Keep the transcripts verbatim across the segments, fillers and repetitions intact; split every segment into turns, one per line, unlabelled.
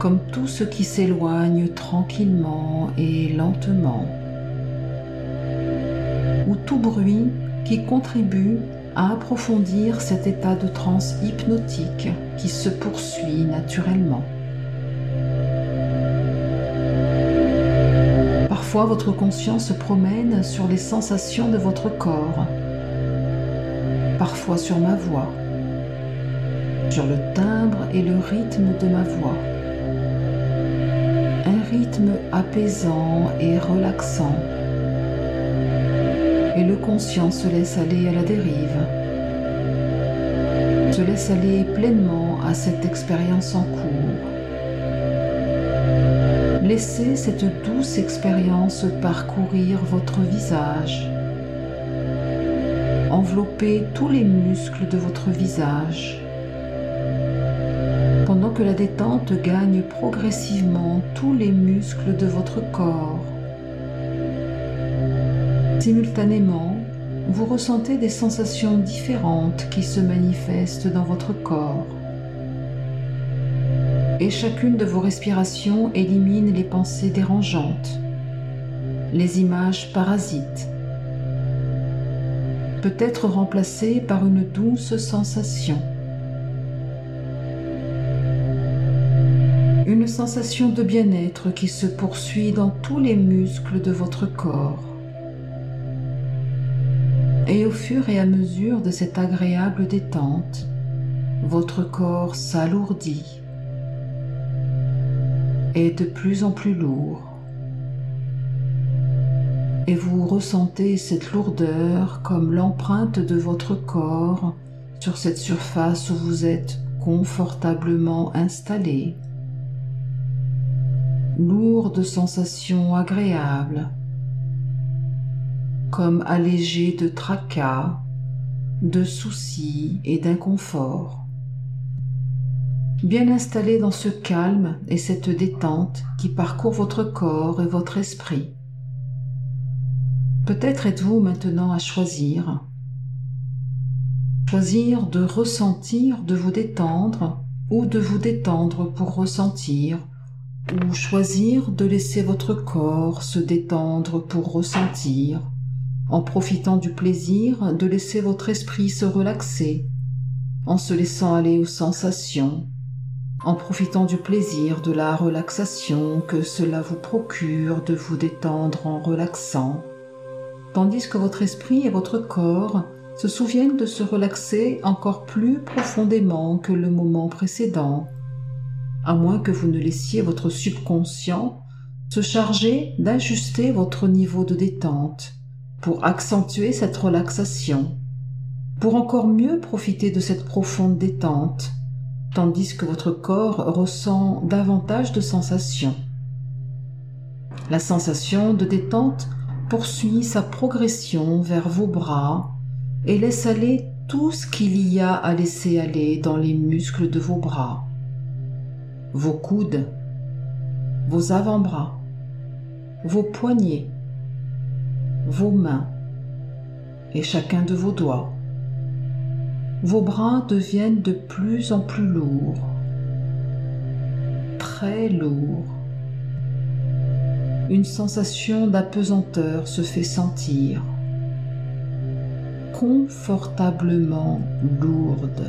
comme tout ce qui s'éloigne tranquillement et lentement, ou tout bruit qui contribue à approfondir cet état de transe hypnotique qui se poursuit naturellement. Parfois, votre conscience se promène sur les sensations de votre corps, parfois sur ma voix, sur le timbre et le rythme de ma voix. Un rythme apaisant et relaxant. Et le conscient se laisse aller à la dérive, se laisse aller pleinement à cette expérience en cours. Laissez cette douce expérience parcourir votre visage, envelopper tous les muscles de votre visage, pendant que la détente gagne progressivement tous les muscles de votre corps. Simultanément, vous ressentez des sensations différentes qui se manifestent dans votre corps. Et chacune de vos respirations élimine les pensées dérangeantes, les images parasites, peut être remplacées par une douce sensation. Une sensation de bien-être qui se poursuit dans tous les muscles de votre corps. Et au fur et à mesure de cette agréable détente, votre corps s'alourdit, est de plus en plus lourd, et vous ressentez cette lourdeur comme l'empreinte de votre corps sur cette surface où vous êtes confortablement installé. Lourde sensation agréable, comme allégé de tracas, de soucis et d'inconfort. Bien installé dans ce calme et cette détente qui parcourt votre corps et votre esprit. Peut-être êtes-vous maintenant à choisir. Choisir de ressentir, de vous détendre, ou de vous détendre pour ressentir, ou choisir de laisser votre corps se détendre pour ressentir, en profitant du plaisir de laisser votre esprit se relaxer, en se laissant aller aux sensations, en profitant du plaisir de la relaxation que cela vous procure de vous détendre en relaxant, tandis que votre esprit et votre corps se souviennent de se relaxer encore plus profondément que le moment précédent, à moins que vous ne laissiez votre subconscient se charger d'ajuster votre niveau de détente pour accentuer cette relaxation, pour encore mieux profiter de cette profonde détente, tandis que votre corps ressent davantage de sensations. La sensation de détente poursuit sa progression vers vos bras et laisse aller tout ce qu'il y a à laisser aller dans les muscles de vos bras, vos coudes, vos avant-bras, vos poignets, vos mains et chacun de vos doigts. Vos bras deviennent de plus en plus lourds, très lourds. Une sensation d'apesanteur se fait sentir, confortablement lourde.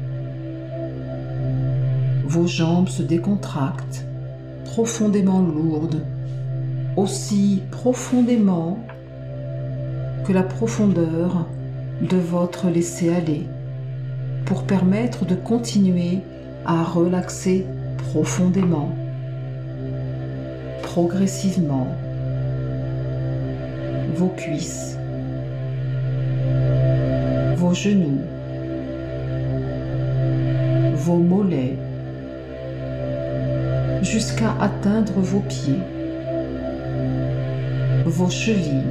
Vos jambes se décontractent, profondément lourdes, aussi profondément que la profondeur de votre laisser-aller, pour permettre de continuer à relaxer profondément, progressivement, vos cuisses, vos genoux, vos mollets, jusqu'à atteindre vos pieds, vos chevilles,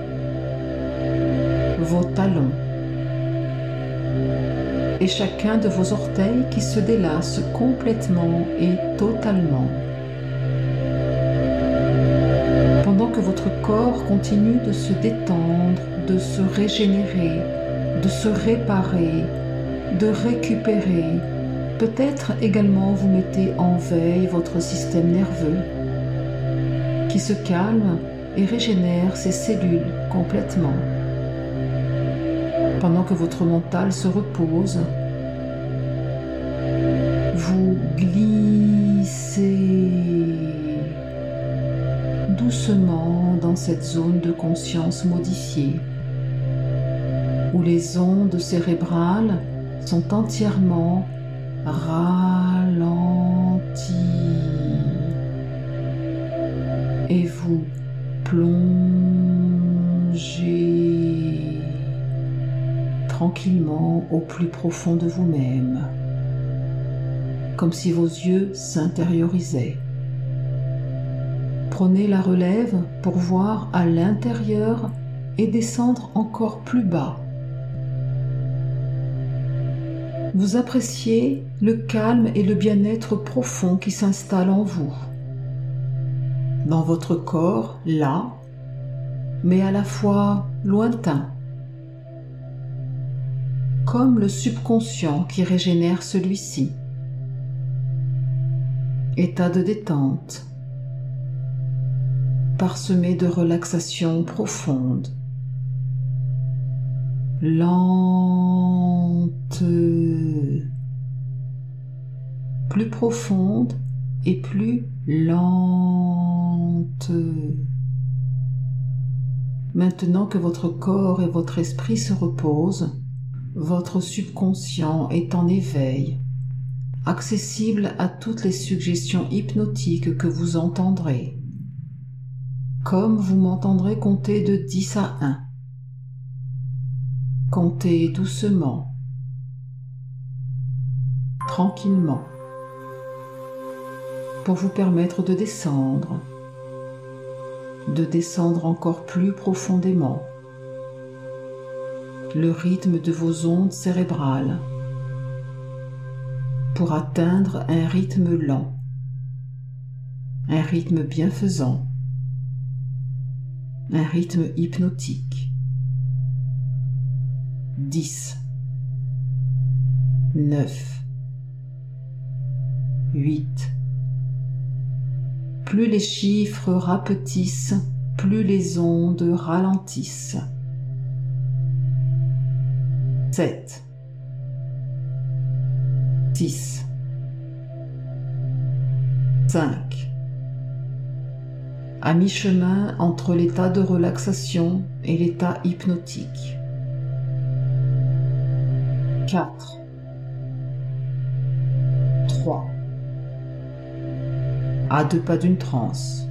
vos talons, et chacun de vos orteils qui se délasse complètement et totalement. Pendant que votre corps continue de se détendre, de se régénérer, de se réparer, de récupérer, Peut-être également vous mettez en veille votre système nerveux qui se calme et régénère ses cellules complètement. Pendant que votre mental se repose, vous glissez doucement dans cette zone de conscience modifiée, où les ondes cérébrales sont entièrement ralenties et vous plongez tranquillement au plus profond de vous-même, comme si vos yeux s'intériorisaient. Prenez la relève pour voir à l'intérieur et descendre encore plus bas. Vous appréciez le calme et le bien-être profond qui s'installe en vous, dans votre corps, là, mais à la fois lointain, comme le subconscient qui régénère celui-ci. État de détente, parsemé de relaxation profonde, lente, plus profonde et plus lente. Maintenant que votre corps et votre esprit se reposent, votre subconscient est en éveil, accessible à toutes les suggestions hypnotiques que vous entendrez. Comme vous m'entendrez compter de dix à un. Comptez doucement, tranquillement, pour vous permettre de descendre, de descendre encore plus profondément, le rythme de vos ondes cérébrales, pour atteindre un rythme lent, un rythme bienfaisant, un rythme hypnotique. dix, neuf, huit. Plus les chiffres rapetissent, plus les ondes ralentissent. sept, six, cinq. À mi-chemin entre l'état de relaxation et l'état hypnotique. quatre, trois. À deux pas d'une transe.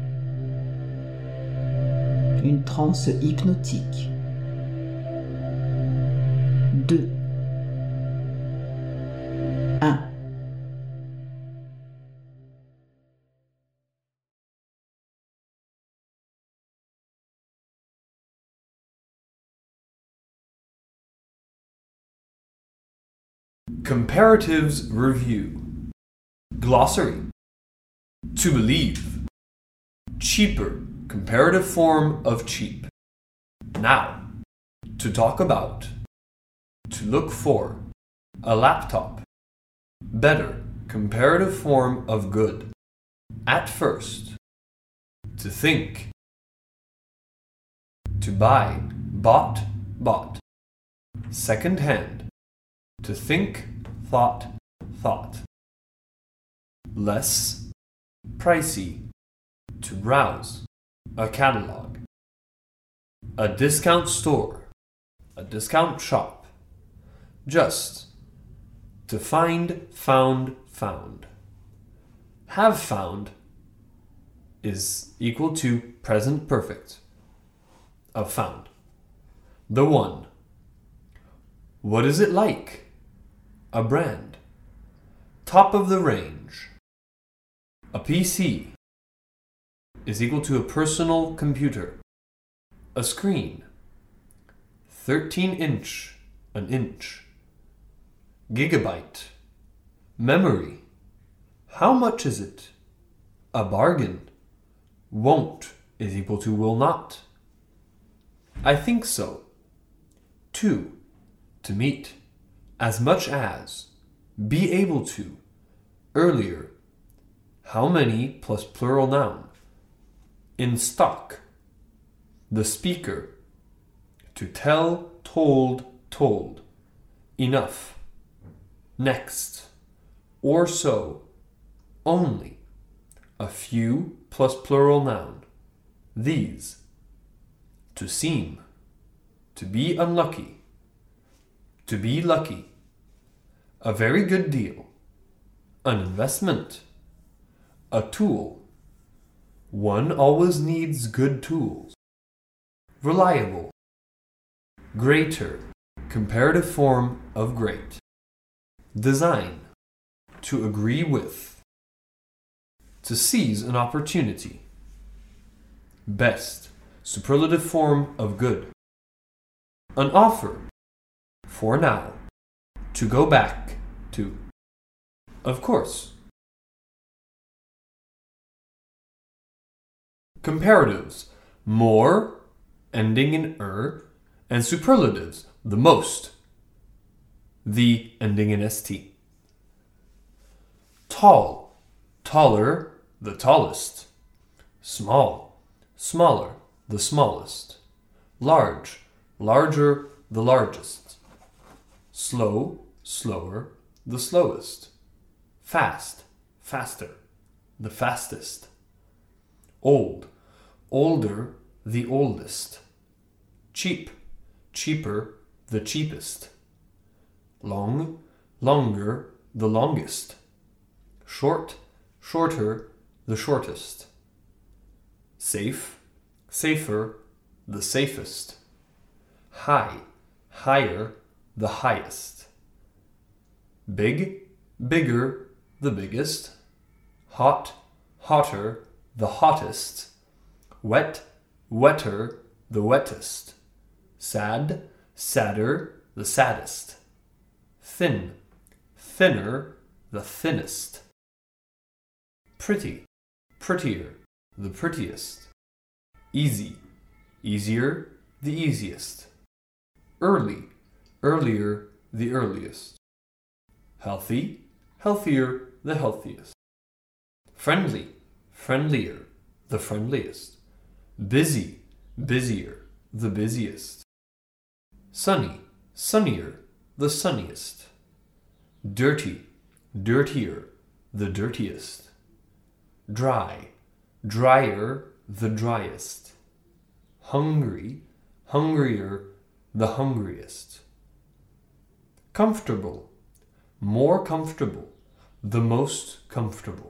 Une transe hypnotique. deux, un.
Comparatives Review. Glossary. To believe. Cheaper. Comparative form of cheap. Now. To talk about. To look for. A laptop. Better. Comparative form of good. At first. To think. To buy. Bought. Bought. Second hand. To think. Thought. Thought. Less. Pricey. To browse. A catalog. A discount store. A discount shop. Just. To find, found, found. Have found is equal to present perfect of found. The one. What is it like? A brand. Top of the range. A P C is equal to a personal computer. A screen. thirteen inch, an inch. Gigabyte. Memory. How much is it? A bargain. Won't is equal to will not. I think so. Two. To meet. As much as. be able to, earlier. How many plus plural noun. In stock. The speaker. To tell, told, told. Enough. Next. Or so. Only. A few plus plural noun. These. To seem. To be unlucky. To be lucky. A very good deal. An investment. A tool. One always needs good tools. Reliable. Greater. Comparative form of great. Design. To agree with. To seize an opportunity. Best. Superlative form of good. An offer. For now. To go back to. Of course. Comparatives. More, ending in er, and superlatives. The most. The, ending in st. Tall. Taller, the tallest. Small. Smaller, the smallest. Large. Larger, the largest. Slow, slower, the slowest. Fast, faster, the fastest. Old, older, the oldest. Cheap, cheaper, the cheapest. Long, longer, the longest. Short, shorter, the shortest. Safe, safer, the safest. High, higher, the highest. Big, bigger, the biggest. Hot, hotter, the hottest. Wet, wetter, the wettest. Sad, sadder, the saddest. Thin, thinner, the thinnest. Pretty, prettier, the prettiest. Easy, easier, the easiest. Early, earlier, the earliest. Healthy, healthier, the healthiest. Friendly, friendlier, the friendliest. Busy, busier, the busiest. Sunny, sunnier, the sunniest. Dirty, dirtier, the dirtiest. Dry, drier, the driest. Hungry, hungrier, the hungriest. Comfortable, more comfortable, the most comfortable.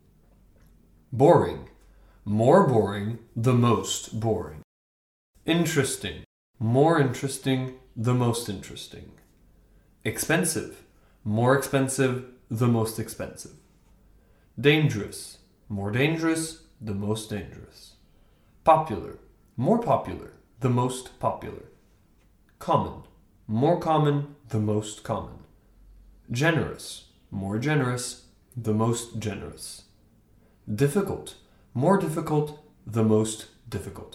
Boring, more boring, the most boring. Interesting, more interesting, the most interesting. Expensive, more expensive, the most expensive. Dangerous, more dangerous, the most dangerous. Popular, more popular, the most popular. Common, more common, the most common. Generous, more generous, the most generous. Difficult, more difficult, the most difficult.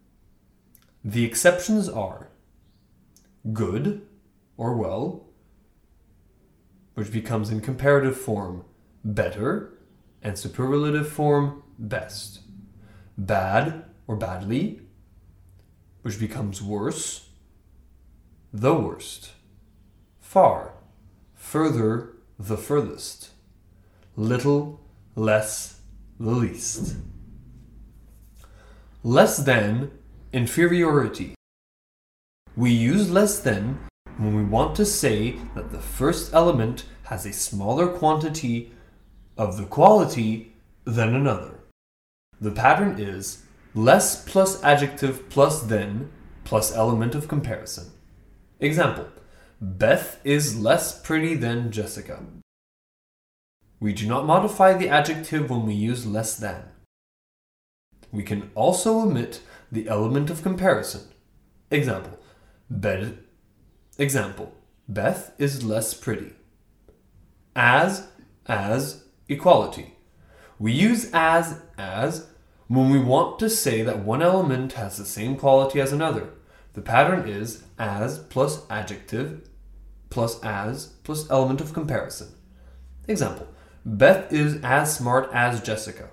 The exceptions are good or well, which becomes in comparative form better, and superlative form best. Bad or badly, which becomes worse, the worst. Far, further, the furthest. Little, less, the least. Less than, inferiority. We use less than when we want to say that the first element has a smaller quantity of the quality than another. The pattern is less plus adjective plus than plus element of comparison. Example, Beth is less pretty than Jessica. We do not modify the adjective when we use less than. We can also omit the element of comparison. Example, Bed, example, Beth is less pretty. As, as, equality. We use as, as when we want to say that one element has the same quality as another. The pattern is as plus adjective plus as plus element of comparison. Example, Beth is as smart as Jessica.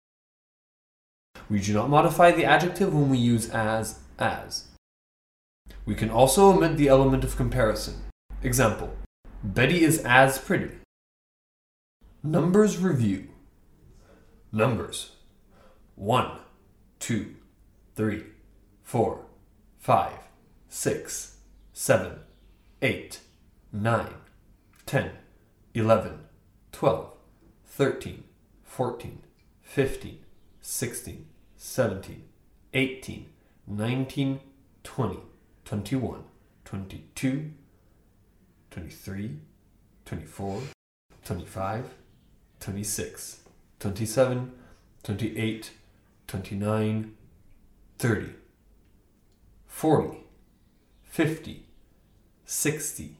We do not modify the adjective when we use as, as. We can also omit the element of comparison. Example, Betty is as pretty. Numbers review. Numbers. One, two, three, four, five, six, seven, eight, nine, ten, eleven, twelve, thirteen, fourteen, fifteen, sixteen, seventeen, eighteen, nineteen, twenty, twenty-one, twenty-two, twenty-three, twenty-four, twenty-five, twenty-six, twenty-seven, twenty-eight, twenty-nine, thirty, forty, fifty, sixty.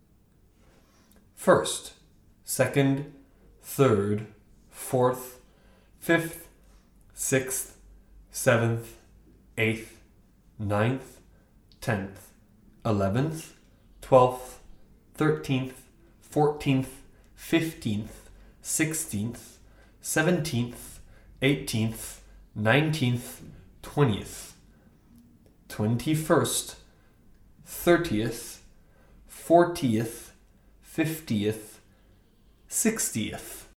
First, second, third, fourth, fifth, sixth, seventh, eighth, ninth, tenth, eleventh, twelfth, thirteenth, fourteenth, fifteenth, sixteenth, seventeenth, eighteenth, nineteenth, twentieth, twenty-first, thirtieth, fortieth, fiftieth, sixtieth.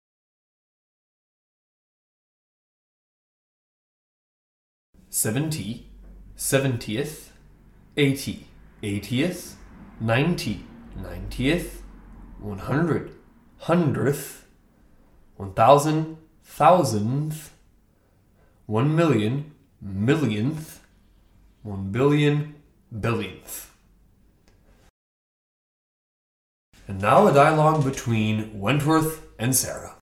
Seventy, seventieth, eighty, eightieth, ninety, ninetieth, one hundred, hundredth, one thousand, thousandth, one million, millionth, one billion, billionth. And now a dialogue between Wentworth and Sarah.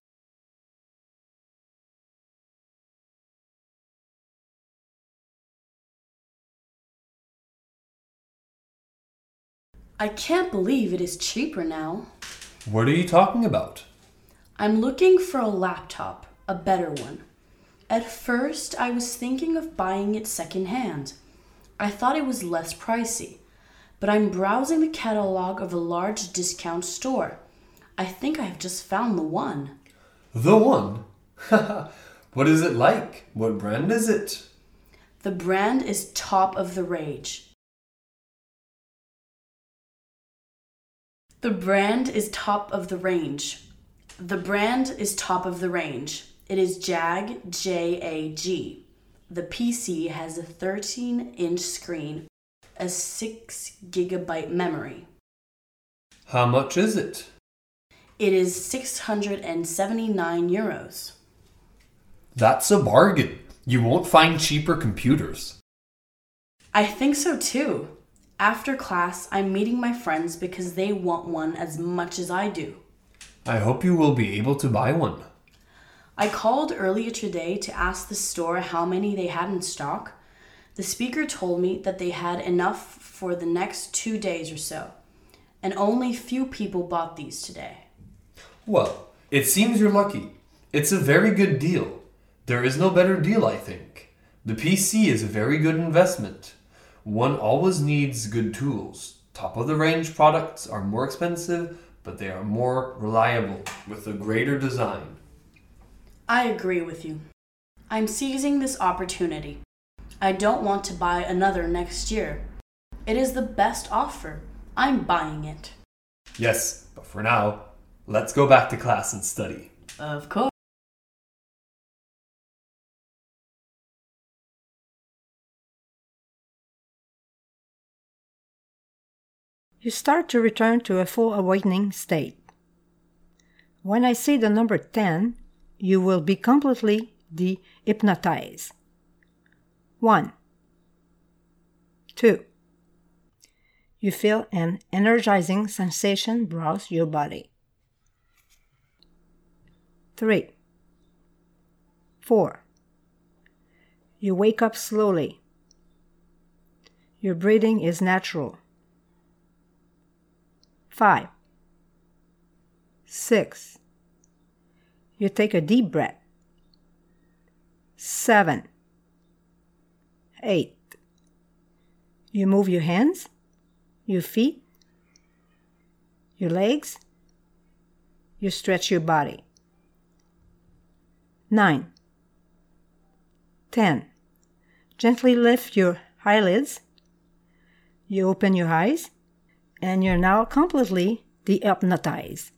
I can't believe it is cheaper now.
What are you talking about?
I'm looking for a laptop, a better one. At first, I was thinking of buying it secondhand. I thought it was less pricey, but I'm browsing the catalog of a large discount store. I think I have just found the one.
The one? What is it like? What brand is it?
The brand is top of the range. The brand is top of the range. The brand is top of the range. It is Jag, J A G. The P C has a thirteen inch screen, a six gigabyte memory.
How much is it?
It is six hundred seventy-nine euros.
That's a bargain. You won't find cheaper computers.
I think so too. After class, I'm meeting my friends because they want one as much as I do.
I hope you will be able to buy one.
I called earlier today to ask the store how many they had in stock. The speaker told me that they had enough for the next two days or so, and only few people bought these today.
Well, it seems you're lucky. It's a very good deal. There is no better deal, I think. The P C is a very good investment. One always needs good tools. Top-of-the-range products are more expensive, but they are more reliable with a greater design.
I agree with you. I'm seizing this opportunity. I don't want to buy another next year. It is the best offer. I'm buying it.
Yes, but for now, let's go back to class and study.
Of course.
You start to return to a full awakening state. When I say the number ten, you will be completely de-hypnotized. One. Two. You feel an energizing sensation browse your body. Three. Four. You wake up slowly. Your breathing is natural. Five. Six. You take a deep breath. Seven. Eight. You move your hands, your feet, your legs, you stretch your body. nine. ten. Gently lift your eyelids. You open your eyes, and you're now completely dehypnotized.